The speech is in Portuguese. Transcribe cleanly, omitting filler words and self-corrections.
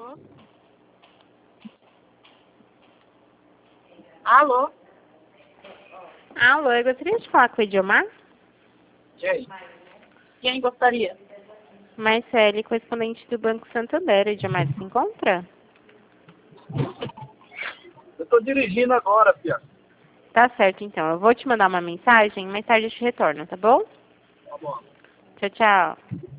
Alô? Alô, eu gostaria de falar com o Ediomar. Quem gostaria? Marcele, correspondente do Banco Santander. Ediomar se encontra? Eu tô dirigindo agora, Pia. Tá certo, então. Eu vou te mandar uma mensagem, mais tarde eu te retorno, tá bom? Tá bom. Tchau, tchau.